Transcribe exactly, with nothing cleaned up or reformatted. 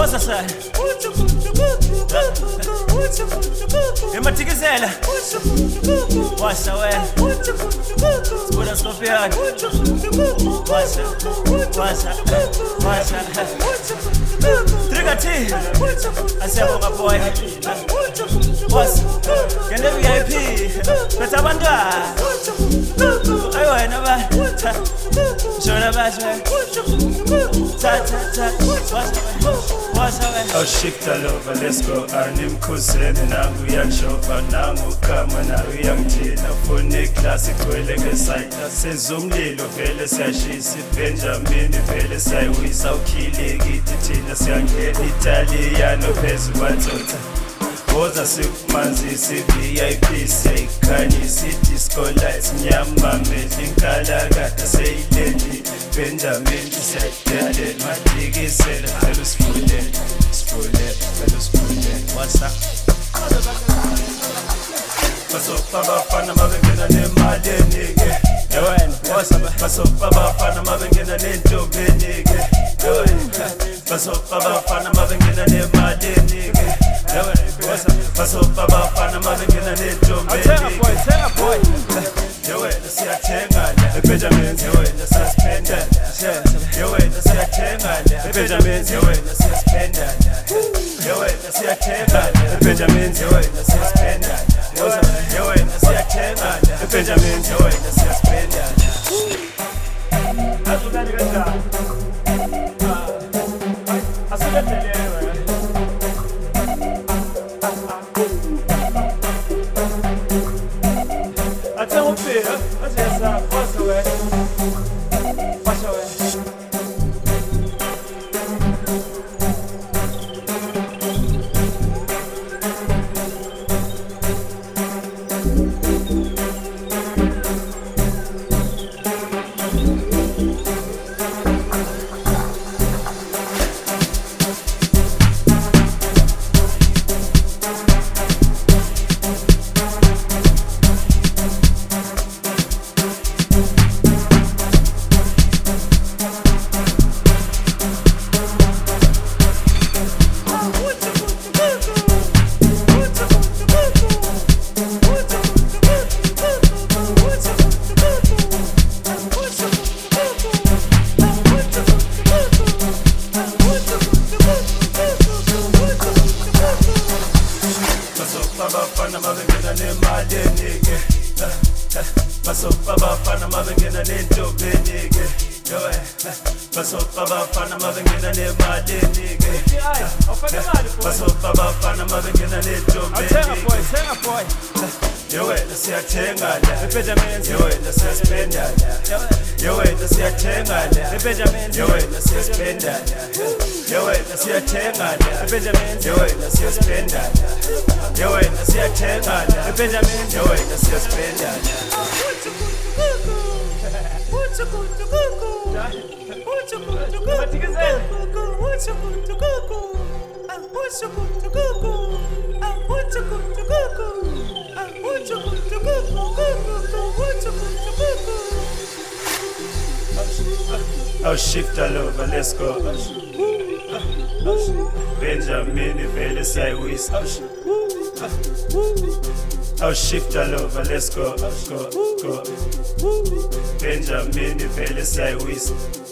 Phosa side. Ematikizela. Washa wena. Sibuda Scorpion. Washa. Washa. Washa. Trigger T. Asiyabonga boy. Boss. Kende V I P. Betha abantwana. Ayi wena ba. Shona bashe. Ta ta ta. Washa wena. Oh shift all over, let's go. Anim kuseni nangu yakshofa nangu kama na uyangthina fune classic kweleke site senzumlilo vele siyashisa Benjamin vele sayiwisa ukhile kithi thina siyangena Italiano phezu kwathotha Boza sikumanzisi V I P siyayikhanyisa disco lights nyama mehli nkalakata seyileli Benjamin siyayidedela madikisela phela usifulele sifulele phela usifulele What's up? Basopa bafana mabengena nemali enike Yewena, what's up? Basopa bafana mabengena nentombi enike Basopa bafana mabengena nemali enike Basopa bafana mabengena nentombi enike boy, tell a boy. Yewena siyathenga la Benjamin yewena siyaspenda Yewena siyathenga la Benjamin yewena siyaspenda Yewena siyathenga la Benjamin yewena siyaspenda Yewena siyathenga la Benjamin yewena siyaspenda Azulani kanjani? Asibethelewe. Athe uphila, athi yasa, washa wena. Washa wena. Bafana mabengena nemali enike Basopa bafana mabengena nentombi enike Basopa bafana mabengena nemali enike Basopa bafana mabengena nentombi enike boy, tell a boy. Yewena siyathenga la Benjamin, Yewena siyaspenda la Yewena siyathenga la Benjamin, Yewena siyaspenda la Yewena siyathenga la Benjamin, Yewena siyaspenda la Yewena siyathenga la Benjamin, Yewena siyaspenda la Matikizela. I'll shift all over, let's go. Benjamin vele siyayiwisa I'll shift all over, let's go, go, go. Benjamin vele siyayiwisa